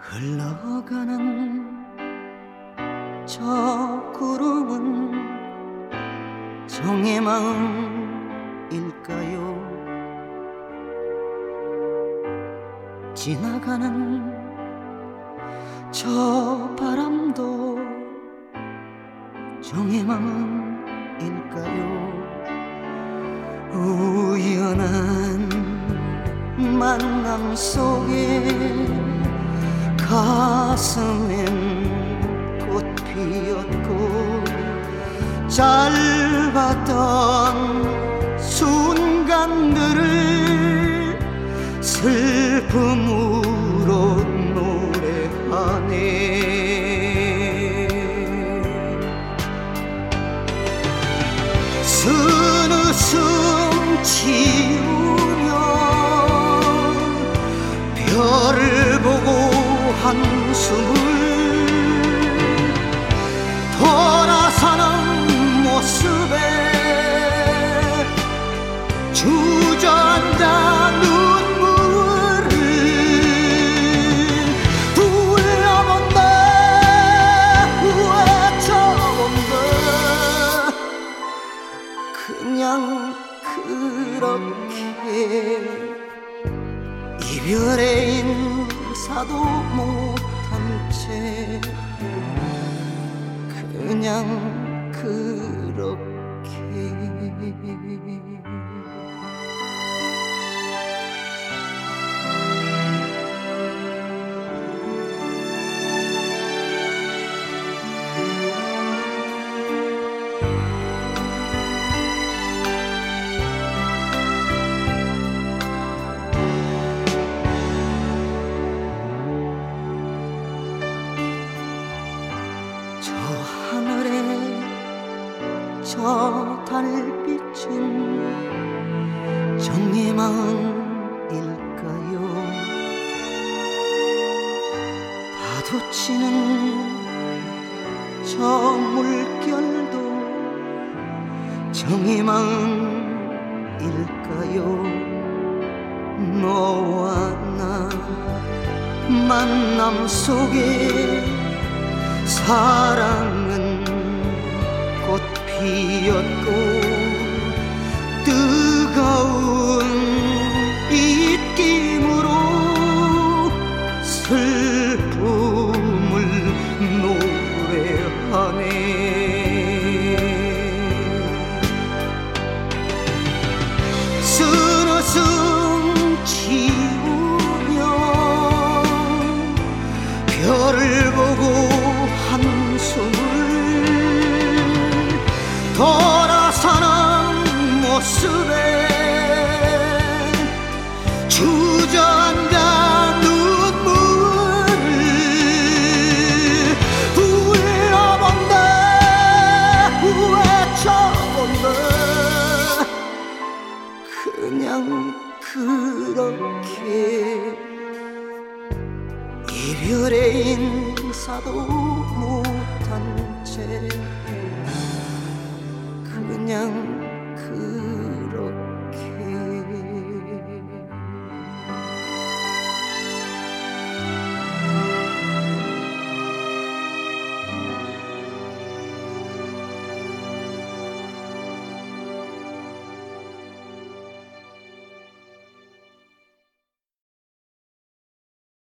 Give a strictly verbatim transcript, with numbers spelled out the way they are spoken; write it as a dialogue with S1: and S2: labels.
S1: 흘러가는 저 구름은 정의 마음일까요? 지나가는 저 바람도 정의 마음일까요? 우연한 만남 속에 가슴엔 꽃 피었고 짧았던 순간들을 슬픔으로 노래하네. 쓴웃음 지우며 별을 보고 한숨을 돌아서는 모습에 주저앉아 눈물을 불러본다 외쳐본다. 그냥 그렇게 이별의 인사도 못한 채 그냥 그렇게 저 하늘에 저 달빛은 정의 마음일까요? 파도치는 저 물결도 정의 마음일까요? 너와 나 만남 속에 사랑은 꽃 피었고 뜨거운 입김으로 슬픔을 노래하네. 쓴웃음 지우며 별을 보고 한숨을 돌아서는 모습에 주저앉아 눈물을 불러본다 외쳐본다. 그냥 그렇게 이별의 인사도 못한 채 그냥 그